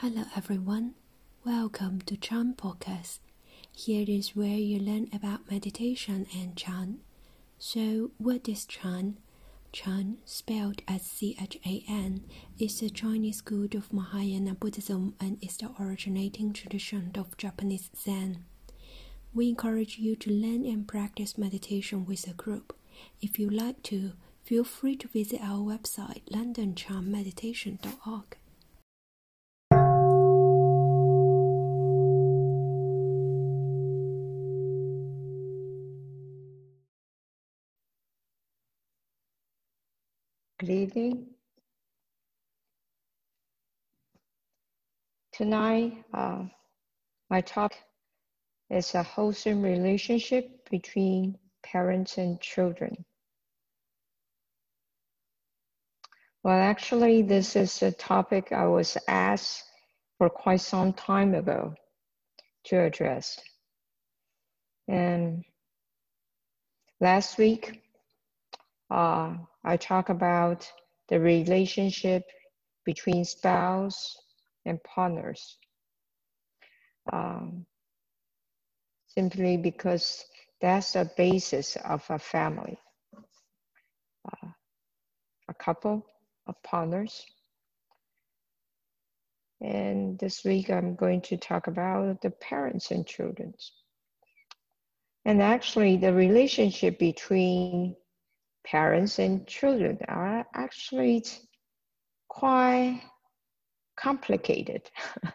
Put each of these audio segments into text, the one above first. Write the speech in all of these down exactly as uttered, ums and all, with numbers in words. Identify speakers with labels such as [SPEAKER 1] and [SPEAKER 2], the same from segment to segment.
[SPEAKER 1] Hello everyone, welcome to Chan Podcast. Here is where you learn about meditation and Chan. So what is Chan? Chan, spelled as C H A N, is a Chinese school of Mahayana Buddhism and is the originating tradition of Japanese Zen. We encourage you to learn and practice meditation with a group. If you like to, feel free to visit our website london chan meditation dot org.
[SPEAKER 2] Good evening. Tonight, uh, my talk is a wholesome relationship between parents and children. Well, actually, this is a topic I was asked for quite some time ago to address. And last week, uh, I talked about the relationship between spouse and partners. Um, simply because that's the basis of a family, uh, a couple of partners. And this week I'm going to talk about the parents and children. And actually the relationship between parents and children are actually quite complicated.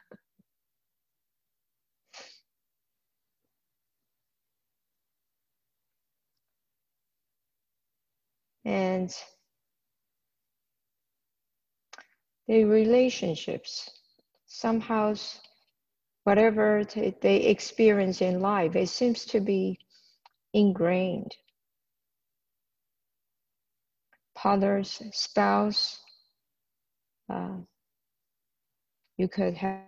[SPEAKER 2] And the relationships, somehow, whatever they experience in life, it seems to be ingrained. Partners, spouse, uh, you could have,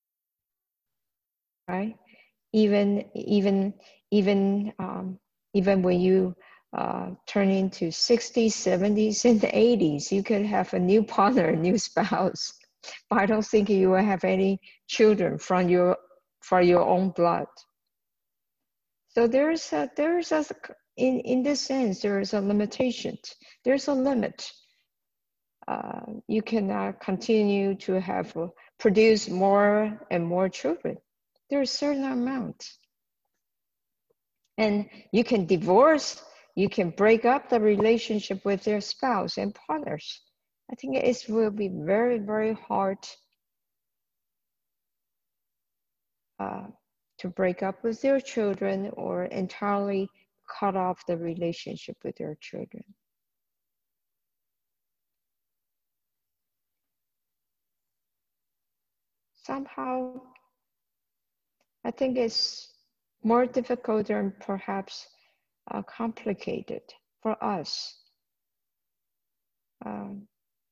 [SPEAKER 2] right? Even, even, even, um, even when you uh, turn into sixties, seventies, and eighties, you could have a new partner, a new spouse. But I don't think you will have any children from your from your own blood. So there's a, there's a, in in this sense, there is a limitation. There's a limit. Uh, you cannot continue to have uh, produce more and more children. There's a certain amount. And you can divorce, you can break up the relationship with their spouse and partners. I think it will be very, very hard uh, to break up with their children or entirely cut off the relationship with their children. Somehow, I think it's more difficult and perhaps uh, complicated for us. Um,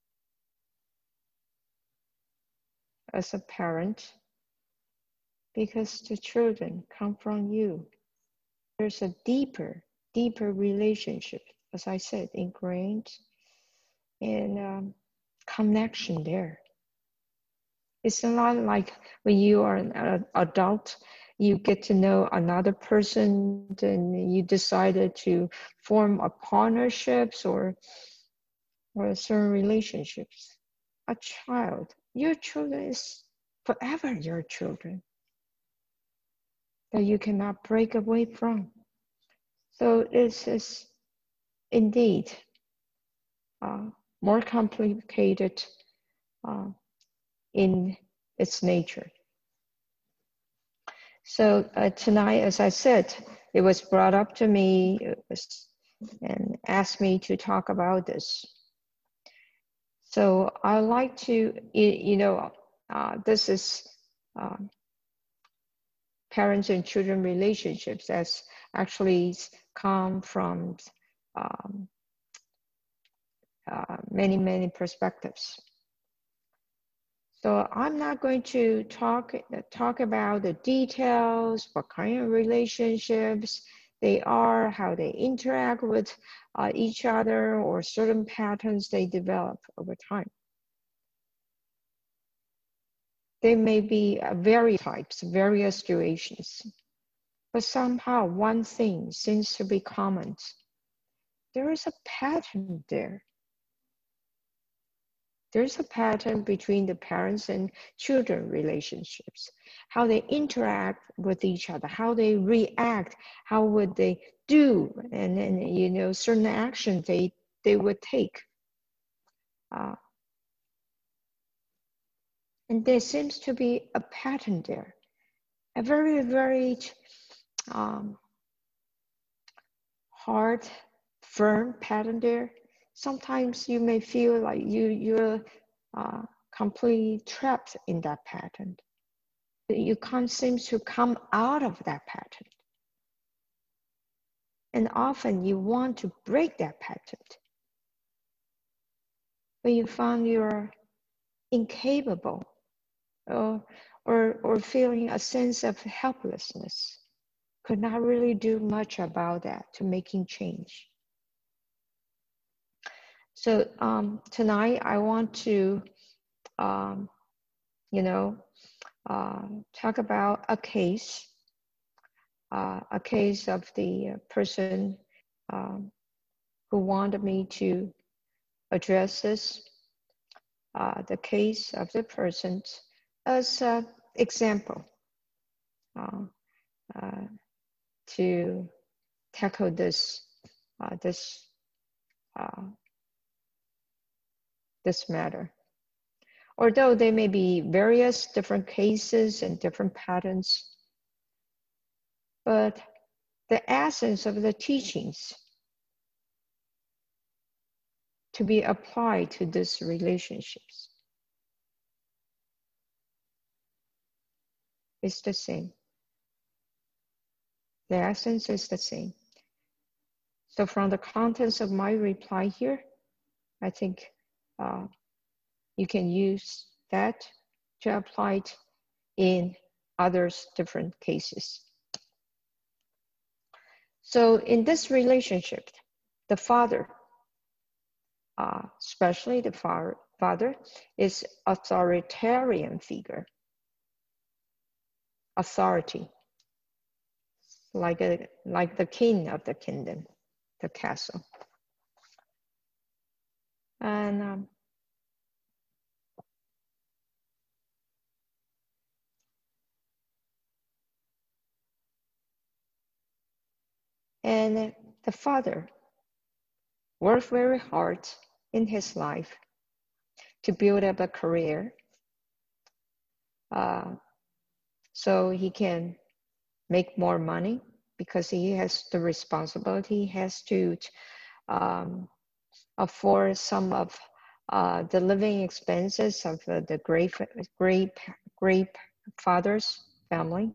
[SPEAKER 2] as a parent, because the children come from you. There's a deeper, deeper relationship, as I said, ingrained in um, connection there. It's not like when you are an adult, you get to know another person and you decided to form a partnerships or, or certain relationships. A child, your children is forever your children that you cannot break away from. So this is indeed uh, more complicated uh, in its nature. So uh, tonight, as I said, it was brought up to me was, and asked me to talk about this. So I like to, you know, uh, this is uh, parents and children relationships that's actually come from um, uh, many, many perspectives. So I'm not going to talk, talk about the details, what kind of relationships they are, how they interact with uh, each other, or certain patterns they develop over time. There may be uh, various types, various situations, but somehow one thing seems to be common. There is a pattern there. There's a pattern between the parents and children relationships, how they interact with each other, how they react, how would they do, and then, you know, certain actions they, they would take. Uh, and there seems to be a pattern there, a very, very um, hard, firm pattern there. Sometimes you may feel like you, you're uh, completely trapped in that pattern. You can't seem to come out of that pattern. And often you want to break that pattern, but you find you're incapable or, or, or feeling a sense of helplessness. Could not really do much about that to making change. So um, tonight I want to, um, you know, uh, talk about a case, uh, a case of the person um, who wanted me to address this, uh, the case of the person as an example uh, uh, to tackle this, uh, this, uh, this matter. Although there may be various different cases and different patterns, but the essence of the teachings to be applied to these relationships is the same. The essence is the same. So from the contents of my reply here, I think uh, you can use that to apply it in others different cases. So in this relationship, the father, uh, especially the fa father, is authoritarian figure, authority, like a like the king of the kingdom, the castle, and um, and the father worked very hard in his life to build up a career, uh, so he can make more money because he has the responsibility, he has to um, afford some of uh, the living expenses of uh, the great, great, great father's family.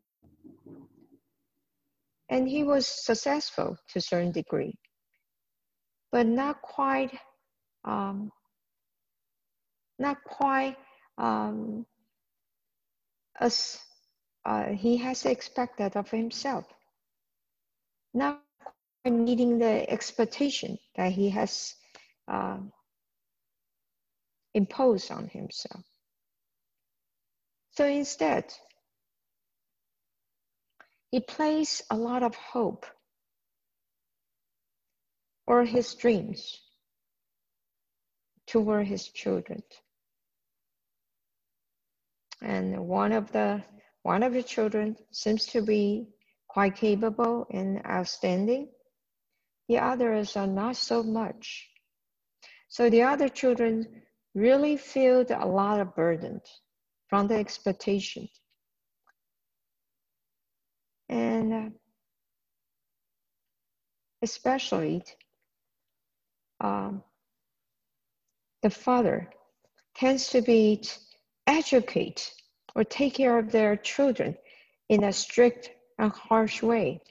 [SPEAKER 2] And he was successful to a certain degree, but not quite, um, not quite um, as uh, he has expected of himself, not quite meeting the expectation that he has uh, imposed on himself. So instead, he placed a lot of hope or his dreams toward his children. And one of the one of the children seems to be quite capable and outstanding. The others are not so much. So the other children really feel a lot of burden from the expectation. And uh, especially um, the father tends to be educate or take care of their children in a strict and harsh way.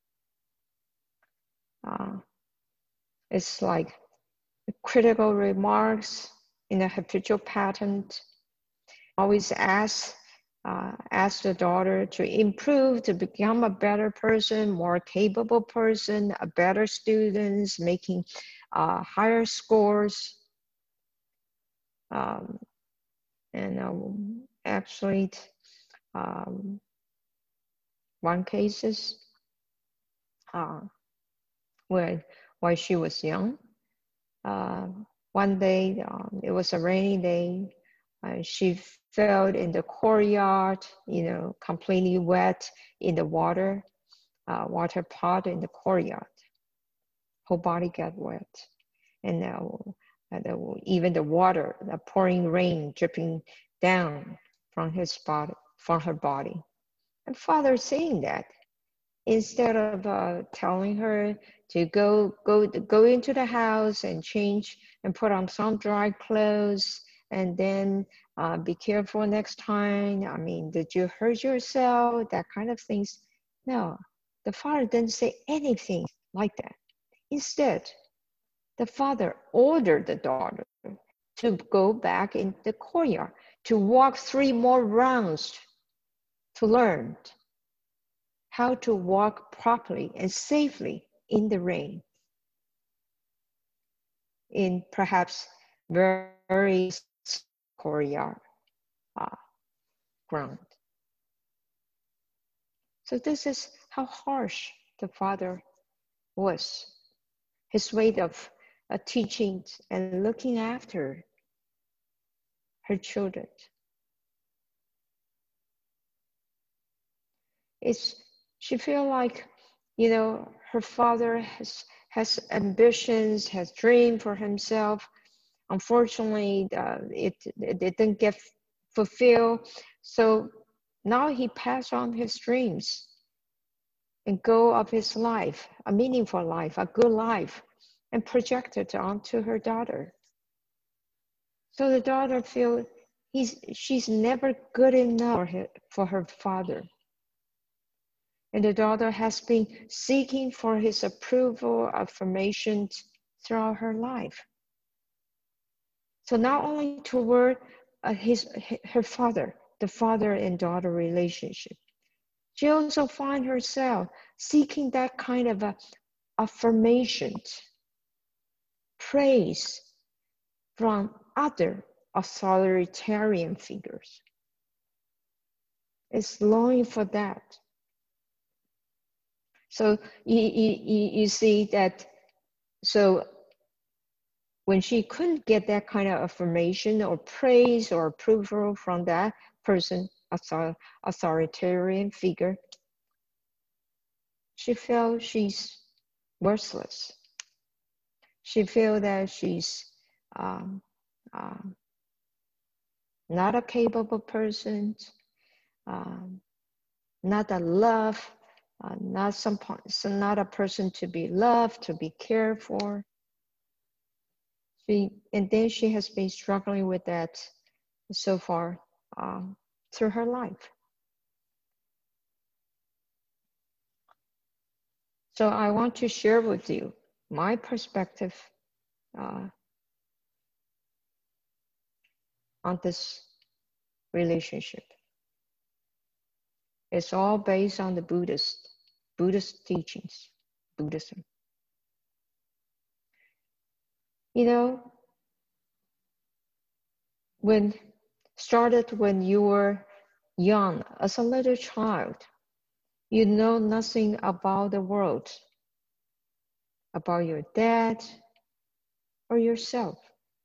[SPEAKER 2] Uh, it's like critical remarks in a habitual pattern. Always ask, uh, ask the daughter to improve, to become a better person, more capable person, a better student, making uh, higher scores. Um, and uh, actually, um, one case is uh, when while she was young. Uh, one day, um, it was a rainy day. Uh, she fell in the courtyard, you know, completely wet in the water, uh, water pot in the courtyard. Whole body got wet, and now uh, the, even the water, the pouring rain dripping down from his body, from her body. And father seeing that, instead of uh, telling her to go go go into the house and change and put on some dry clothes and then uh, be careful next time. I mean, did you hurt yourself? That kind of things. No, the father didn't say anything like that. Instead, the father ordered the daughter to go back in the courtyard to walk three more rounds to learn how to walk properly and safely in the rain, in perhaps very courtyard uh, ground. So this is how harsh the father was. His way of uh, teaching and looking after her children. It's, she feel like, you know, her father has has ambitions, has dream for himself. Unfortunately, uh, it, it didn't get fulfilled. So now he passed on his dreams and goal of his life, a meaningful life, a good life, and projected onto her daughter. So the daughter feels he's she's never good enough for her, for her father. And the daughter has been seeking for his approval, affirmation throughout her life. So not only toward uh, his her father, the father and daughter relationship, she also finds herself seeking that kind of a affirmation, praise from other authoritarian figures. It's longing for that. So you, you, you see that, so when she couldn't get that kind of affirmation or praise or approval from that person, authoritarian figure, she felt she's worthless. She feels that she's um, um, not a capable person, um, not a love, uh, not some, so not a person to be loved, to be cared for. She, and then she has been struggling with that so far um, through her life. So I want to share with you my perspective uh, on this relationship. It's all based on the Buddhist, Buddhist teachings, Buddhism. You know, when started when you were young, as a little child, you know nothing about the world, about your dad or yourself.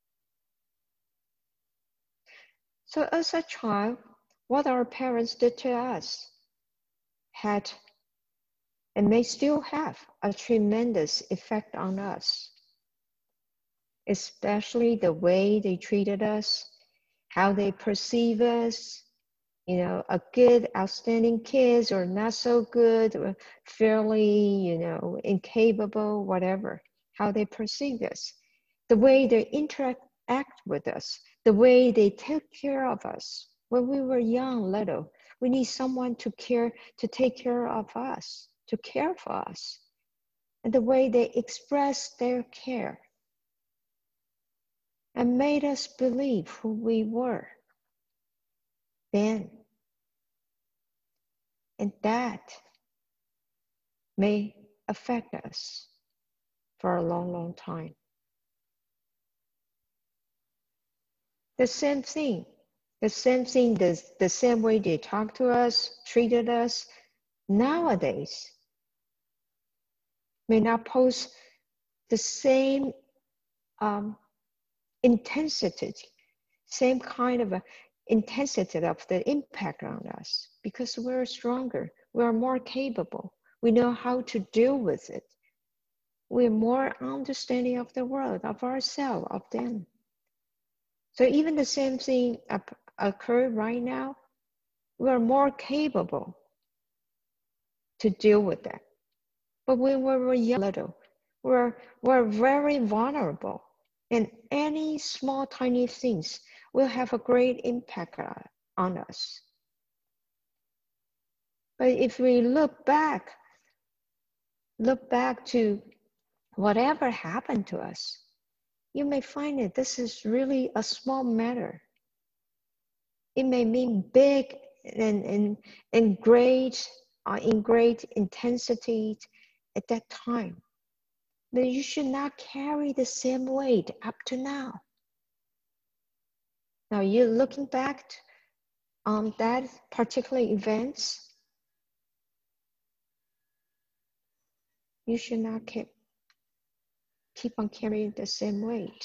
[SPEAKER 2] So as a child, what our parents did to us had and may still have a tremendous effect on us, especially the way they treated us, how they perceive us, you know, a good, outstanding kids or not so good, or fairly, you know, incapable, whatever, how they perceive us, the way they interact act with us, the way they take care of us. When we were young, little, we need someone to care, to take care of us, to care for us, and the way they express their care and made us believe who we were then. And that may affect us for a long, long time. The same thing The same thing, the, the same way they talk to us, treated us, nowadays may not pose the same um, intensity, same kind of a intensity of the impact on us, because we're stronger, we're more capable, we know how to deal with it. We're more understanding of the world, of ourselves, of them. So even the same thing occur right now, we're more capable to deal with that. But when we were young, little, we're, we're very vulnerable, and any small, tiny things will have a great impact on us. But if we look back, look back to whatever happened to us, you may find that this is really a small matter. It may mean big and, and, and great, uh, in great intensity at that time. But you should not carry the same weight up to now. Now you're looking back on that particular events, you should not keep, keep on carrying the same weight.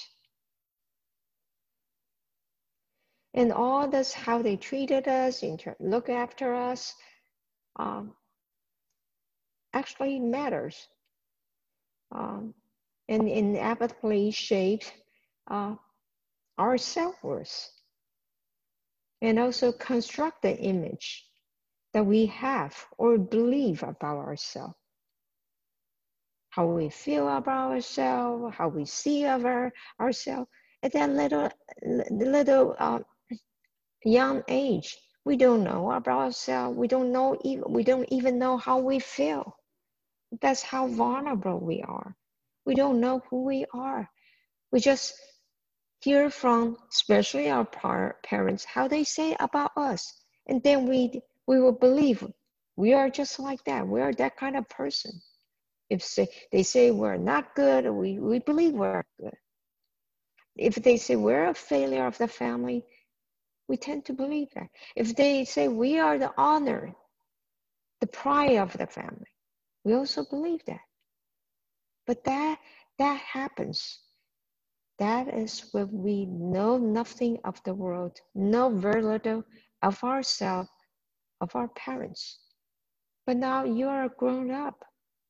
[SPEAKER 2] And all this, how they treated us, inter- look after us, um, actually matters. Um, and inevitably shaped uh, our self-worth, and also construct the image that we have or believe about ourselves. How we feel about ourselves, how we see our, ourselves. At that little, little uh, young age, we don't know about ourselves. We don't know even, we don't even know how we feel. That's how vulnerable we are. We don't know who we are. We just hear from, especially our par parents, how they say about us. And then we, we will believe we are just like that. We are that kind of person. If say, they say we're not good, we, we believe we're good. If they say we're a failure of the family, we tend to believe that. If they say we are the honor, the pride of the family, we also believe that. But that, that happens. That is when we know nothing of the world, know very little of ourselves, of our parents. But now you are grown up.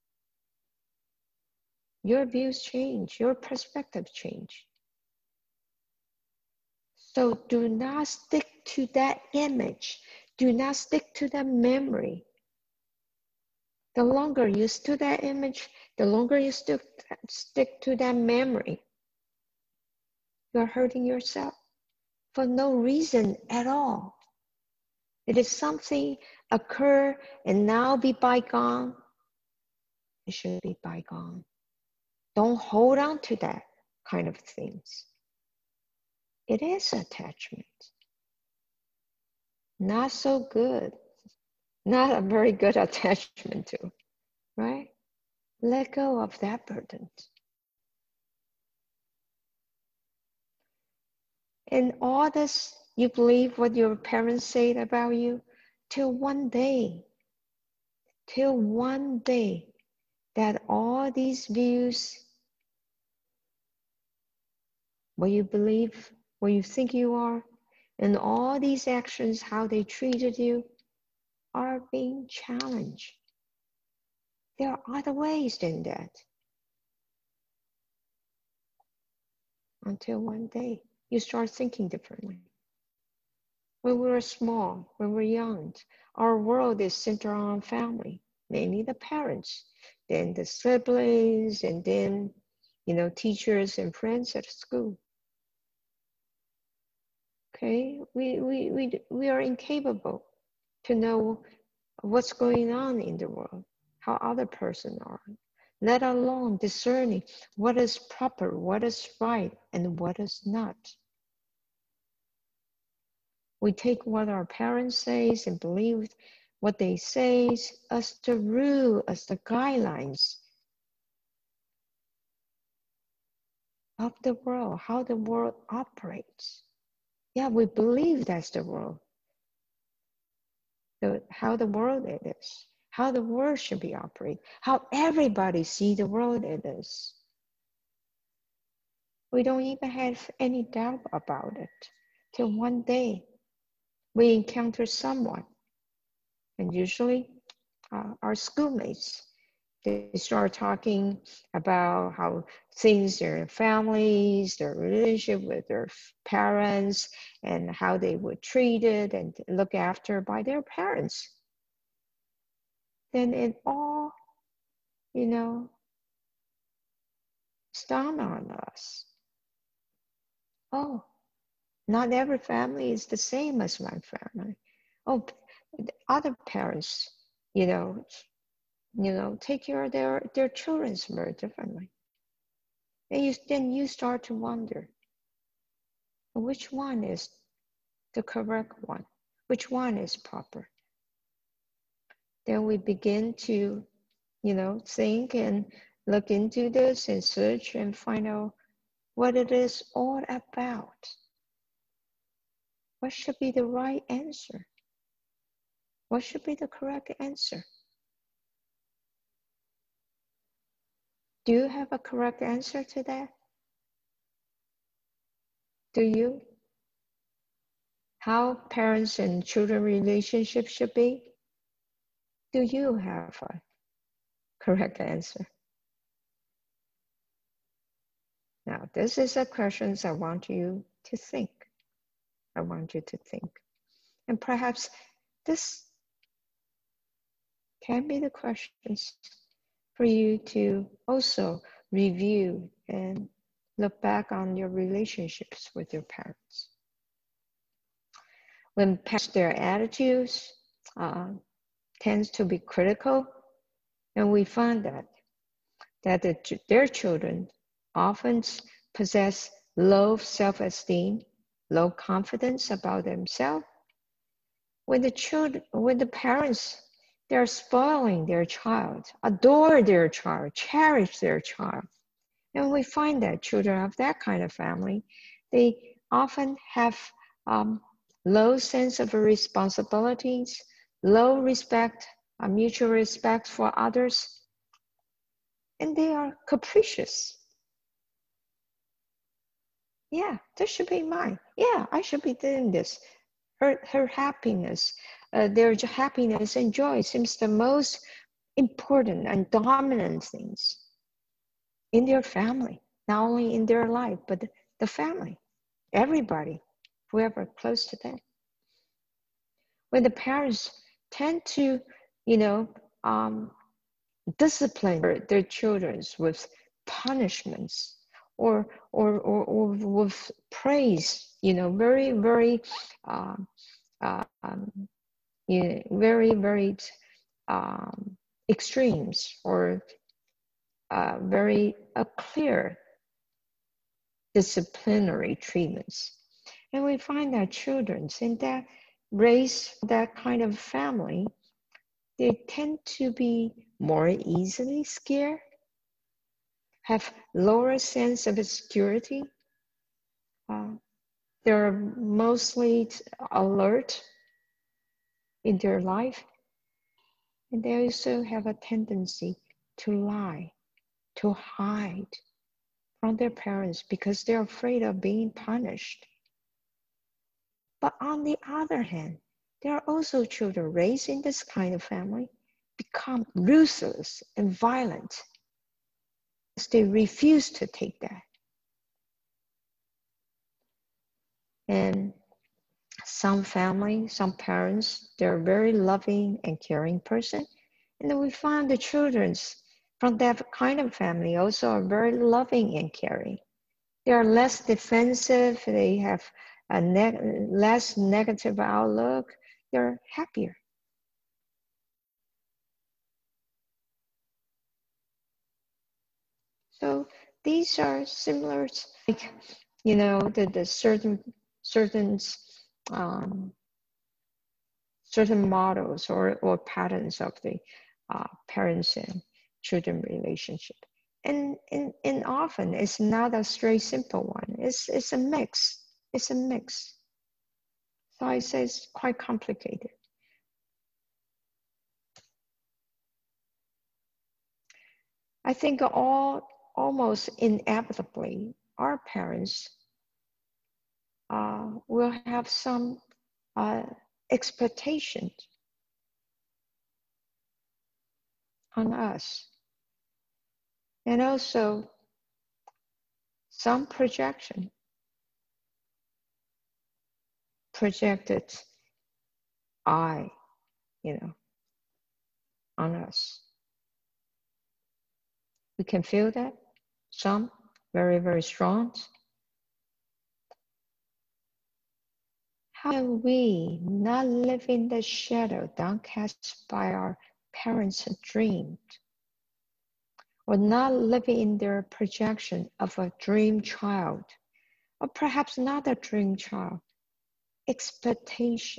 [SPEAKER 2] Your views change, your perspective change. So do not stick to that image. Do not stick to that memory. The longer you stick to that image, the longer you stick, stick to that memory, you're hurting yourself for no reason at all. It is something occur and now be bygone. It should be bygone. Don't hold on to that kind of things. It is attachment. Not so good. Not a very good attachment to, right? Let go of that burden. And all this, you believe what your parents said about you, till one day, till one day, that all these views, what you believe, what you think you are, and all these actions, how they treated you, are being challenged. There are other ways than that. Until one day, you start thinking differently. When we were small, when we were young, our world is centered on family, mainly the parents, then the siblings, and then, you know, teachers and friends at school. Okay, we, we, we, we are incapable to know what's going on in the world, how other persons are, let alone discerning what is proper, what is right, and what is not. We take what our parents say and believe what they say as the rule, as the guidelines of the world, how the world operates. Yeah, we believe that's the world. The, how the world it is, how the world should be operated, how everybody see the world it is. We don't even have any doubt about it till one day we encounter someone, and usually uh, our schoolmates. They start talking about how things, their families, their relationship with their parents, and how they were treated and looked after by their parents. Then it all, you know, dawned on us. Oh, not every family is the same as my family. Oh, other parents, you know, you know, take care of their, their children very differently. And you, then you start to wonder, which one is the correct one? Which one is proper? Then we begin to, you know, think and look into this and search and find out what it is all about. What should be the right answer? What should be the correct answer? Do you have a correct answer to that? Do you? How parents and children relationship should be? Do you have a correct answer? Now, this is a question I want you to think. I want you to think. And perhaps this can be the questions for you to also review and look back on your relationships with your parents. When parents, their attitudes uh, tends to be critical, and we find that that the, their children often possess low self-esteem, low confidence about themselves. When the children, when the parents, they're spoiling their child, adore their child, cherish their child. And we find that children of that kind of family, they often have um, low sense of responsibilities, low respect, uh, mutual respect for others, and they are capricious. Yeah, this should be mine. Yeah, I should be doing this. Her, her happiness, uh, their happiness and joy seems the most important and dominant things in their family, not only in their life, but the family, everybody, whoever close to them. When the parents tend to, you know, um, discipline their children with punishments or, or, or, or with praise, you know, very, very, uh, um, you know, very, very um, extremes or uh, very uh, clear disciplinary treatments. And we find that children in that raise, that kind of family, they tend to be more easily scared, have lower sense of security. Uh, they're mostly alert in their life. And they also have a tendency to lie, to hide from their parents because they're afraid of being punished. But on the other hand, there are also children raised in this kind of family become ruthless and violent because they refuse to take that. And some family, some parents, they're very loving and caring person. And then we find the children from that kind of family also are very loving and caring. They are less defensive, they have a ne- less negative outlook, they're happier. So these are similar, like, you know, the, the certain, certain, um, certain models or, or patterns of the uh, parents and children relationship. And, and, and often it's not a straight simple one. It's, it's a mix. It's a mix. So I say it's quite complicated. I think all almost inevitably, our parents uh, will have some uh, expectations on us, and also some projection projected I, you know, on us. We can feel that, some very, very strong. How can we not live in the shadow downcast by our parents' dreams, or not living in their projection of a dream child, or perhaps not a dream child, expectation?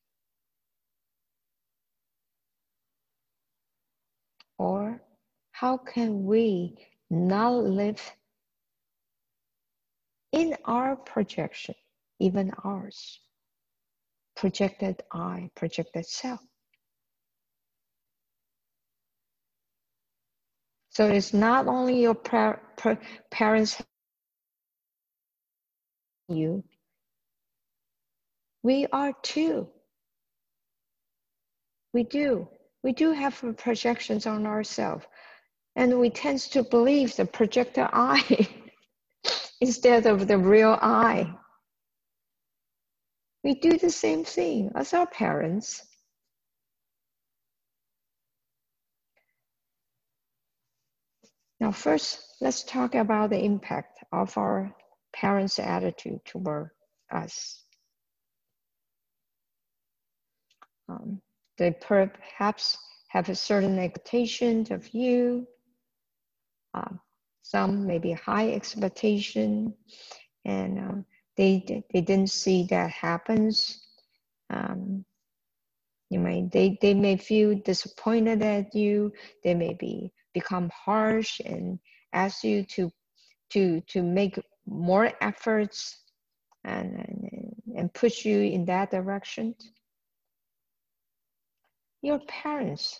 [SPEAKER 2] Or how can we not live in our projection, even ours, projected I, projected self? So it's not only your par par parents, you, we are too. We do. We do have projections on ourselves, and we tend to believe the projected I instead of the real I. We do the same thing as our parents. Now, first, let's talk about the impact of our parents' attitude toward us. Um, they perhaps have a certain expectation of you. Uh, some maybe high expectation, and uh, they they didn't see that happens. Um, you may they they may feel disappointed at you. They may be become harsh and ask you to to to make more efforts and and, and push you in that direction. Your parents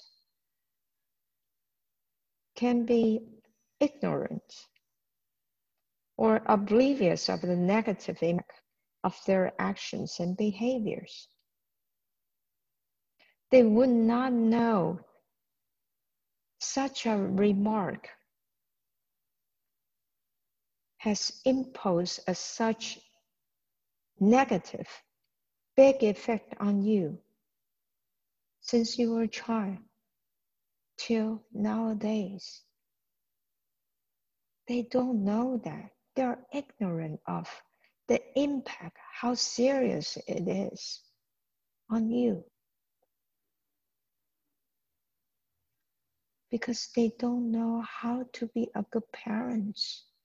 [SPEAKER 2] can be ignorant or oblivious of the negative impact of their actions and behaviors. They would not know such a remark has imposed a such negative, big effect on you since you were a child till nowadays. They don't know that. They're ignorant of the impact, how serious it is on you. Because they don't know how to be a good parent.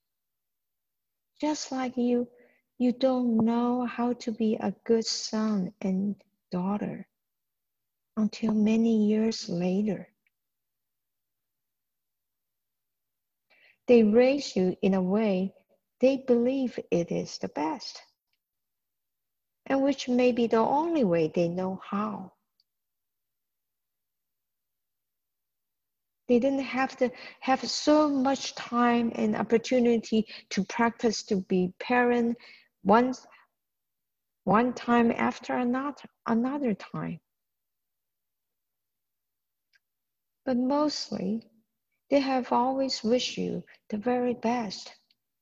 [SPEAKER 2] Just like you, you don't know how to be a good son and daughter until many years later. They raise you in a way they believe it is the best, and which may be the only way they know how. They didn't have to have so much time and opportunity to practice to be parent once, one time after another, another time. But mostly, they have always wished you the very best.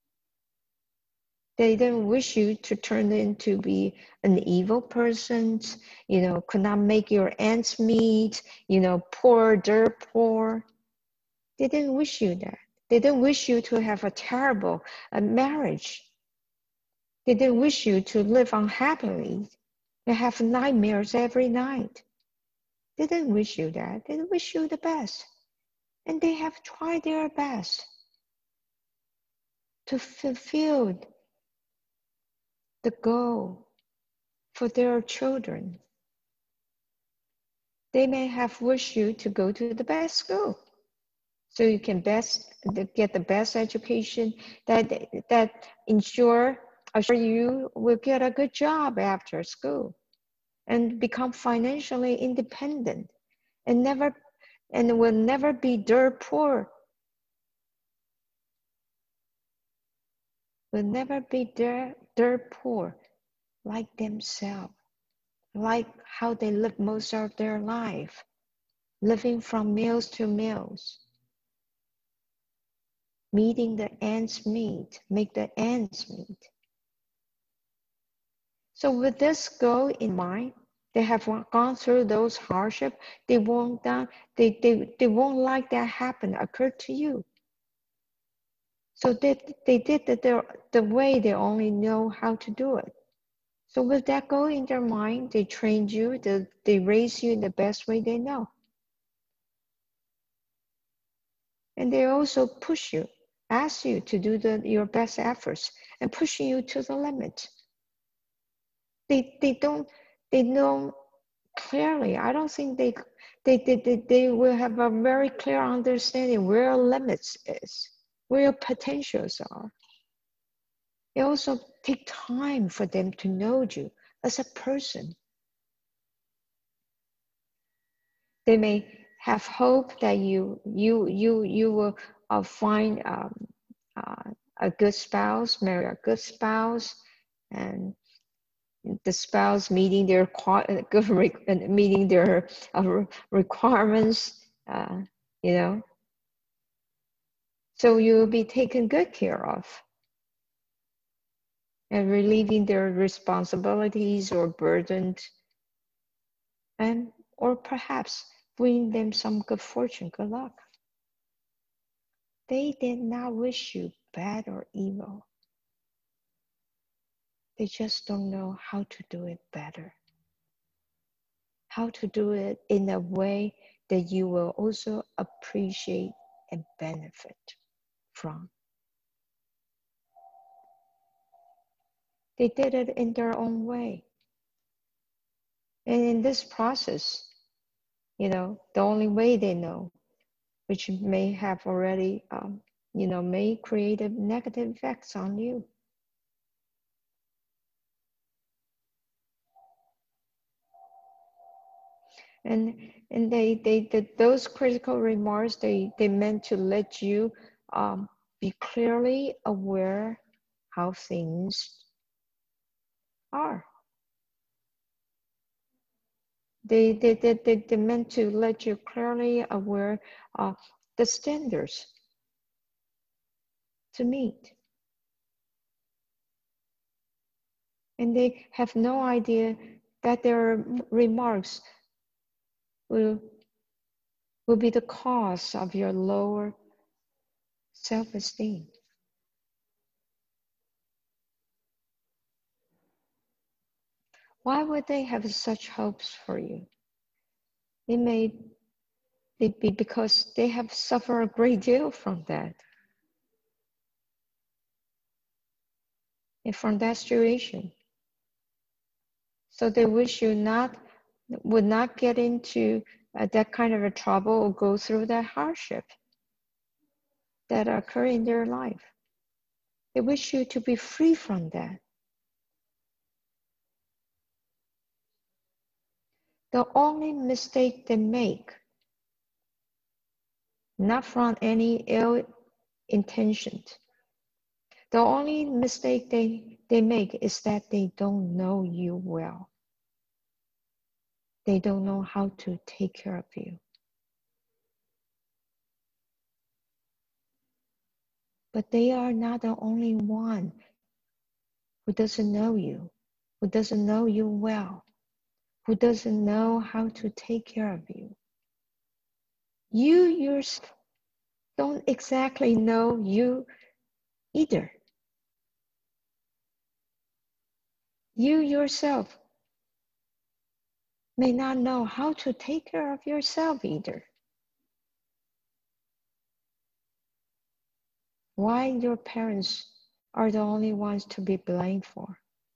[SPEAKER 2] They didn't wish you to turn into be an evil person, you know, could not make your ends meet, you know, poor, dirt poor. They didn't wish you that. They didn't wish you to have a terrible uh, marriage. They didn't wish you to live unhappily and have nightmares every night. They didn't wish you that. They wish you the best. And they have tried their best to fulfill the goal for their children. They may have wished you to go to the best school so you can best get the best education that that ensure assure you will get a good job after school. and become financially independent and never and will never be dirt poor. Will never be dirt, dirt poor like themselves, like how they live most of their life, living from meals to meals, meeting the ends meet, make the ends meet. So with this goal in mind, they have gone through those hardships. They won't that they, they, they won't like that happen occur to you. So they they did it the, the way they only know how to do it. So with that goal in their mind, they trained you, they, they raise you in the best way they know. And they also push you, ask you to do the, your best efforts and pushing you to the limit. They they don't they know clearly. I don't think they they, they, they, they will have a very clear understanding where limits is, where your potentials are. It also take time for them to know you as a person. They may have hope that you you you you will uh, find um, uh, a good spouse, marry a good spouse, and the spouse meeting their good meeting their uh, requirements, uh, you know. So you will be taken good care of, and relieving their responsibilities or burdened, and or perhaps bring them some good fortune, good luck. They did not wish you bad or evil. They just don't know how to do it better. How to do it in a way that you will also appreciate and benefit from. They did it in their own way. And in this process, you know, the only way they know, which may have already, um, you know, may create a negative effects on you. And and they they did those critical remarks. They they meant to let you um, be clearly aware how things are. They they they they, they meant to let you clearly aware of the standards to meet. And they have no idea that their remarks will will be the cause of your lower self-esteem. Why would they have such hopes for you? It may be because they have suffered a great deal from that. And from that situation. So they wish you not would not get into uh, that kind of a trouble or go through that hardship that occur in their life. They wish you to be free from that. The only mistake they make, not from any ill intentions, the only mistake they, they make is that they don't know you well. They don't know how to take care of you. But they are not the only one who doesn't know you, who doesn't know you well, who doesn't know how to take care of you. You yourself don't exactly know you either. You yourself may not know how to take care of yourself either. Why your parents are the only ones to be blamed for?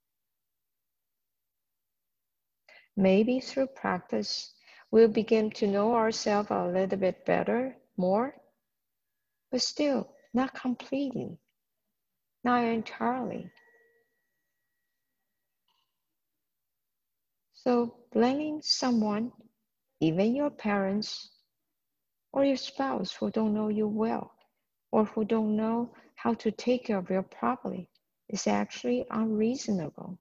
[SPEAKER 2] Maybe through practice, we'll begin to know ourselves a little bit better, more, but still not completely, not entirely. So blaming someone, even your parents or your spouse who don't know you well or who don't know how to take care of you properly, is actually unreasonable.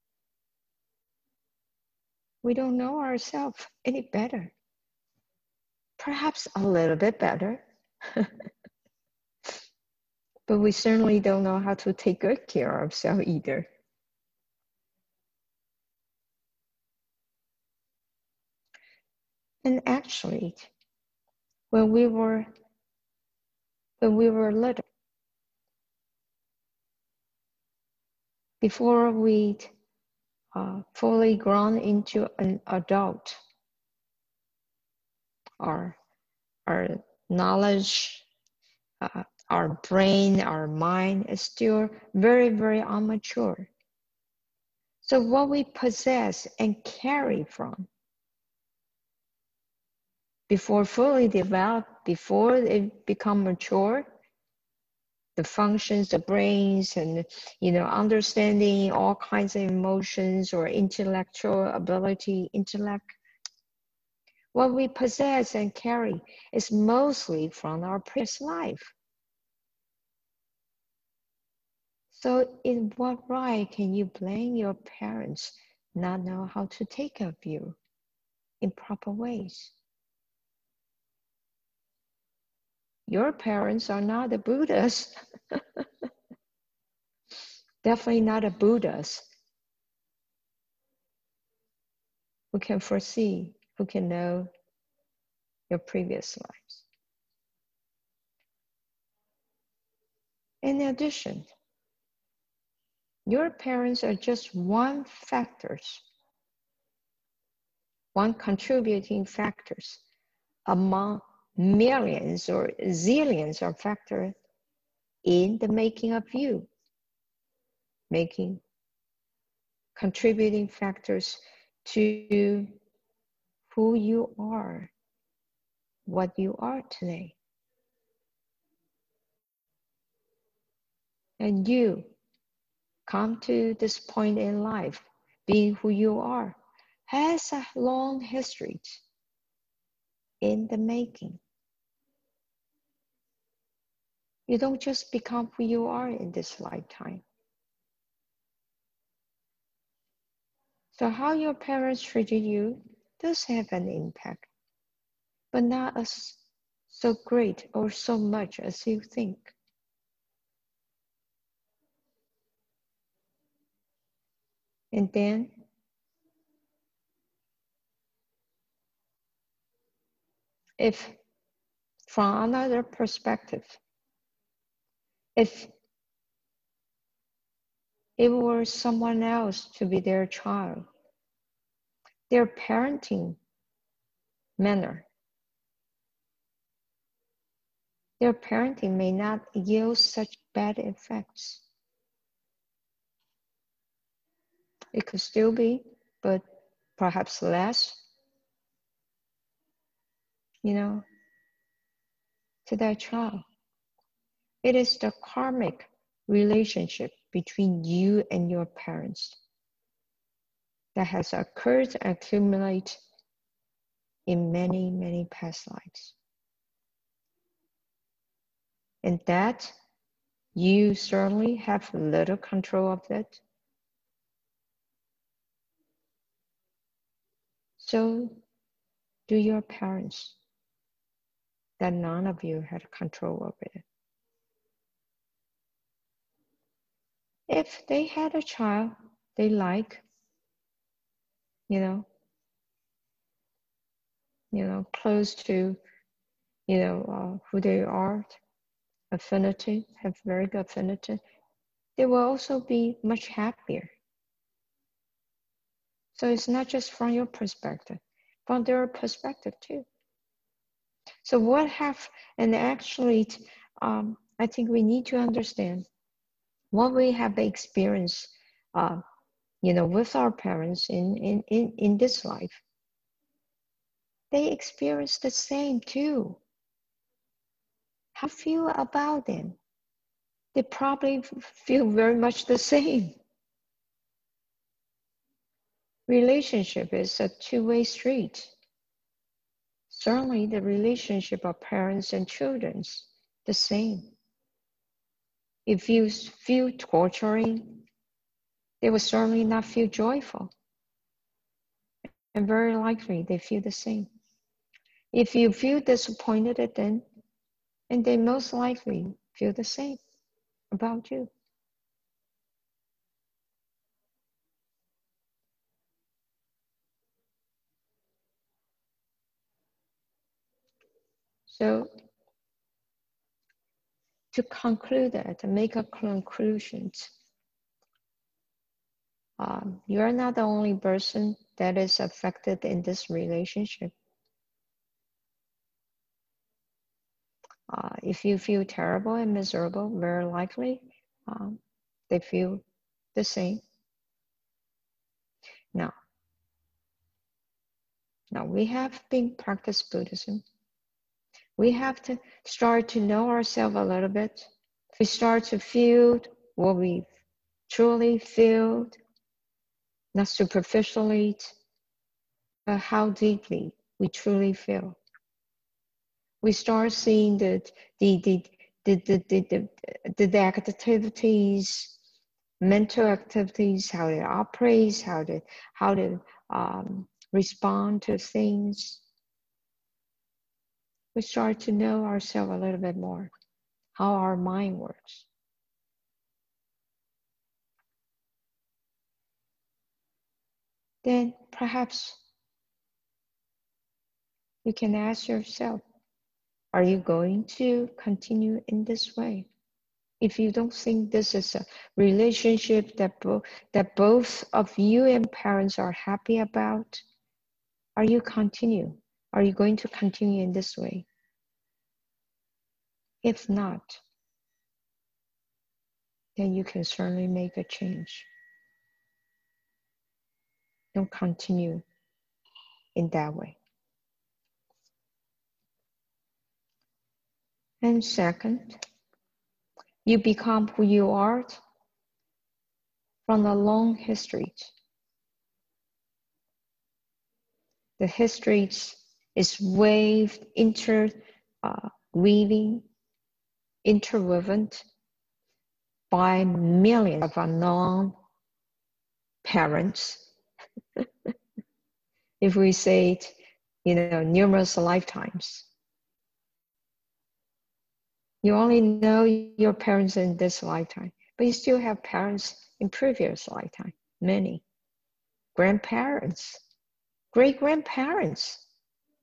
[SPEAKER 2] We don't know ourselves any better. Perhaps a little bit better, but we certainly don't know how to take good care of ourselves either. And actually, when we were when we were little, before we uh, fully grown into an adult, our our knowledge, uh, our brain, our mind is still very, very immature. So what we possess and carry from before fully developed, before it become mature, the functions, the brains, and you know, understanding all kinds of emotions or intellectual ability, intellect, what we possess and carry is mostly from our previous life. So in what right can you blame your parents not know how to take care of you in proper ways? Your parents are not the Buddhas. Definitely not the Buddhas who can foresee, who can know your previous lives. In addition, your parents are just one factors, one contributing factors among millions or zillions of factors in the making of you, making contributing factors to who you are, what you are today. And you come to this point in life, being who you are, has a long history in the making. You don't just become who you are in this lifetime. So how your parents treated you does have an impact, but not as so great or so much as you think. And then if from another perspective, if it were someone else to be their child, their parenting manner, their parenting may not yield such bad effects. It could still be, but perhaps less, you know, to that child. It is the karmic relationship between you and your parents that has occurred and accumulated in many, many past lives. And that you certainly have little control of it. So do your parents, that none of you had control over it. If they had a child they like, you know, you know, close to, you know, uh, who they are, affinity, have very good affinity, they will also be much happier. So it's not just from your perspective, from their perspective too. So what have, and actually, um, I think we need to understand what we have experienced, uh, you know, with our parents in, in, in, in this life. They experience the same too. How do you feel about them? They probably feel very much the same. Relationship is a two-way street. Certainly the relationship of parents and children, the same. If you feel torturing, they will certainly not feel joyful. And very likely they feel the same. If you feel disappointed at them, and they most likely feel the same about you. So to conclude that, to make a conclusion, um, you're not the only person that is affected in this relationship. Uh, if you feel terrible and miserable, very likely um, they feel the same. Now, now we have been practiced Buddhism. We have to start to know ourselves a little bit. We start to feel what we truly feel, not superficially, but how deeply we truly feel. We start seeing the the the the the the, the, the activities, mental activities, how it operates, how to how to um, respond to things. We start to know ourselves a little bit more, how our mind works. Then perhaps you can ask yourself, are you going to continue in this way? If you don't think this is a relationship that, bo- that both of you and parents are happy about, are you continue? Are you going to continue in this way? If not, then you can certainly make a change. Don't continue in that way. And second, you become who you are from a long history. The history is waved, interweaving, uh, interwoven by millions of unknown parents. If we say it, you know, numerous lifetimes. You only know your parents in this lifetime, but you still have parents in previous lifetime, many. Grandparents, great-grandparents.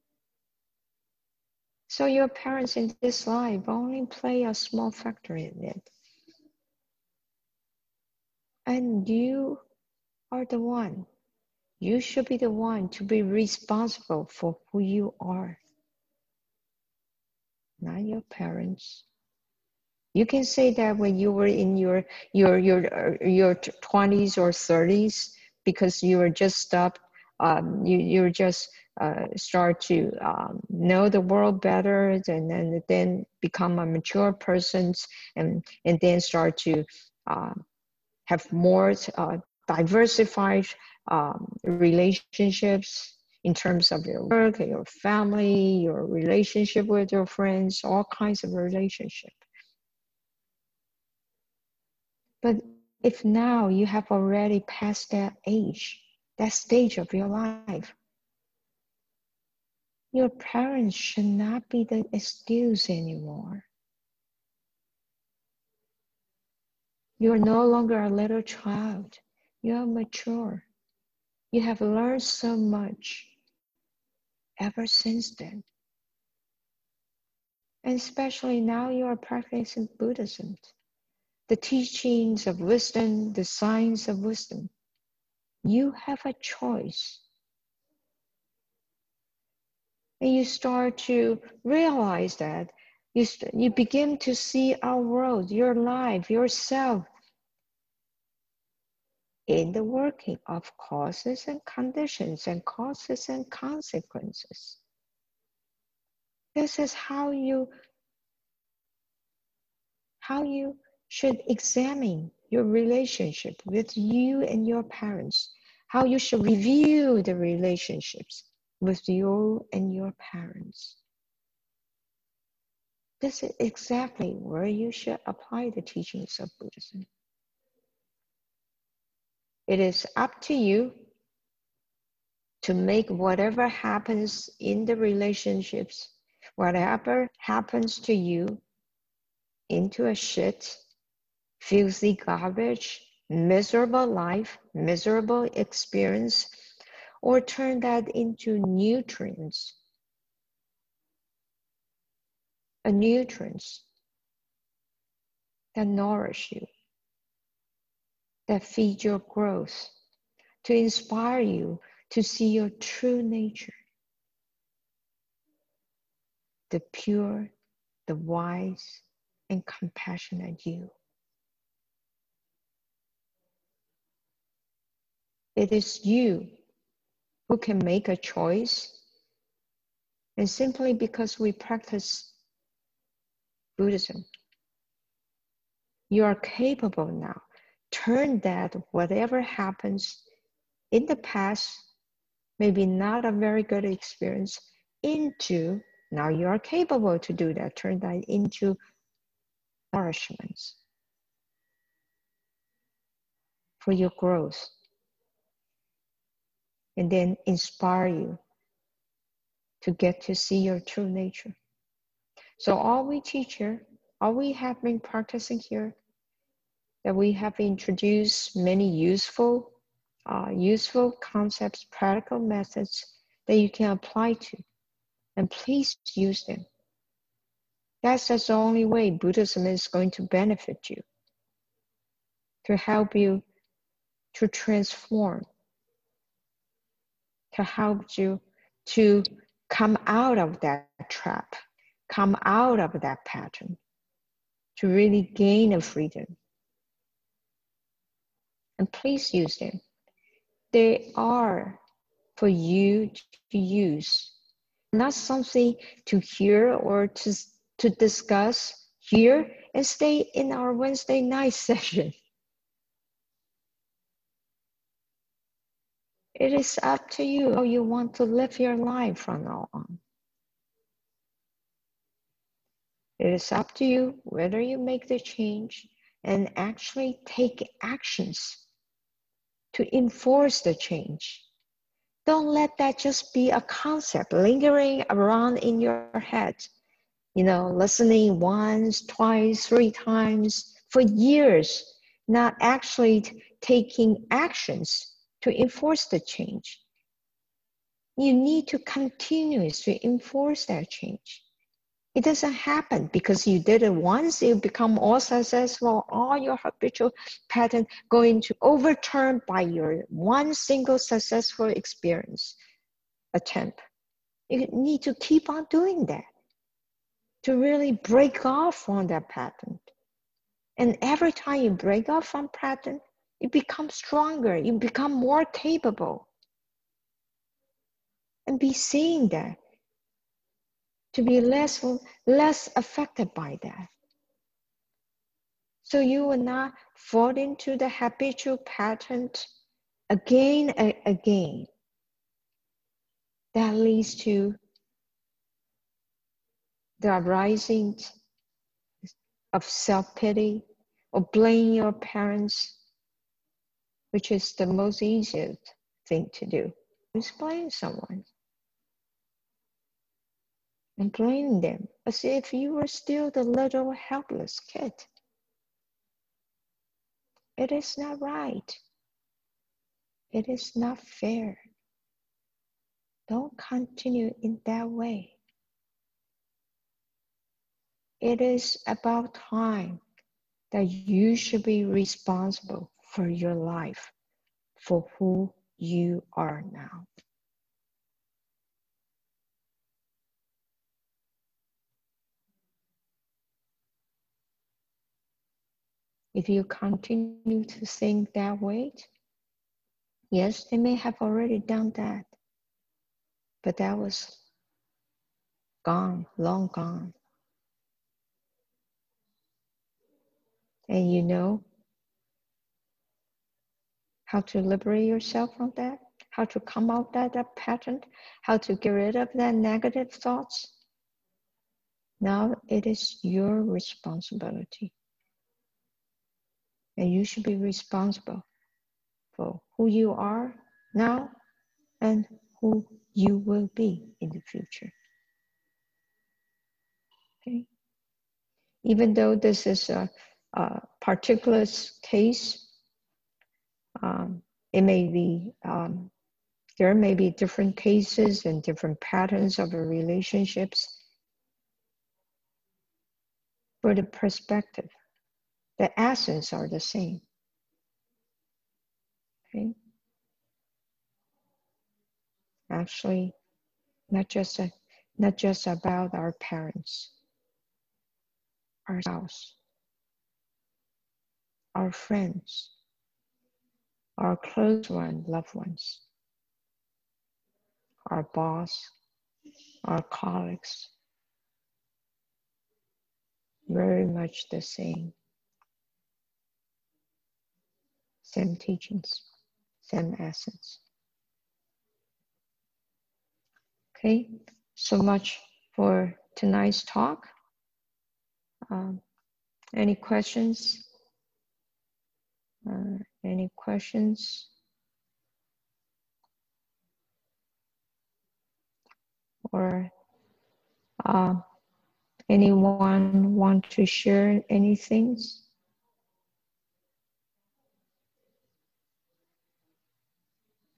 [SPEAKER 2] So your parents in this life only play a small factor in it. And you are the one. You should be the one to be responsible for who you are, not your parents. You can say that when you were in your your your your twenties or thirties, because you were just stopped. Um, you you just uh, start to um, know the world better, and then then become a mature person, and and then start to uh, have more uh, diversified um, relationships in terms of your work, your family, your relationship with your friends, all kinds of relationships. But if now you have already passed that age, that stage of your life, your parents should not be the excuse anymore. You're no longer a little child. You're mature. You have learned so much ever since then. And especially now you are practicing Buddhism, the teachings of wisdom, the science of wisdom. You have a choice. And you start to realize that you, you begin to see our world, your life, yourself in the working of causes and conditions and causes and consequences. This is how you, how you should examine your relationship with you and your parents. how you should review the relationships with you and your parents. This is exactly where you should apply the teachings of Buddhism. It is up to you to make whatever happens in the relationships, whatever happens to you, into a shit, filthy garbage, miserable life, miserable experience, or turn that into nutrients, a nutrients that nourish you, that feed your growth, to inspire you to see your true nature, the pure, the wise, and compassionate you. It is you who can make a choice, and simply because we practice Buddhism, you are capable now. Turn that whatever happens in the past, maybe not a very good experience, into, now you are capable to do that, turn that into nourishments for your growth, and then inspire you to get to see your true nature. So all we teach here, all we have been practicing here, that we have introduced many useful, uh, useful concepts, practical methods that you can apply to, and please use them. That's, that's the only way Buddhism is going to benefit you, to help you to transform, to help you to come out of that trap, come out of that pattern, to really gain a freedom. And please use them. They are for you to use, not something to hear or to, to discuss here and stay in our Wednesday night session. It is up to you how you want to live your life from now on. It is up to you whether you make the change and actually take actions to enforce the change. Don't let that just be a concept lingering around in your head. You know, listening once, twice, three times for years, not actually taking actions to enforce the change. You need to continuously enforce that change. It doesn't happen because you did it once, you become all successful, all your habitual pattern going to overturn by your one single successful experience, attempt. You need to keep on doing that to really break off from that pattern. And every time you break off from pattern, you become stronger, you become more capable. And be seeing that, to be less, less affected by that. So you will not fall into the habitual pattern again and again. That leads to the arising of self-pity or blaming your parents, which is the most easiest thing to do. Is blame someone. And blame them as if you were still the little helpless kid. It is not right. It is not fair. Don't continue in that way. It is about time that you should be responsible for your life, for who you are now. If you continue to think that way, yes, they may have already done that, but that was gone, long gone. And you know how to liberate yourself from that, how to come out that, that pattern, how to get rid of that negative thoughts. Now it is your responsibility. And you should be responsible for who you are now and who you will be in the future. Okay? Even though this is a, a particular case, um, it may be, um, there may be different cases and different patterns of relationships. For the perspective, the essence are the same. Okay? Actually, not just a, not just about our parents, our spouse, our friends, our close ones, loved ones, our boss, our colleagues, very much the same. Same teachings, same essence. Okay, so much for tonight's talk. Um, any questions? Uh, any questions? Or uh, anyone want to share anything?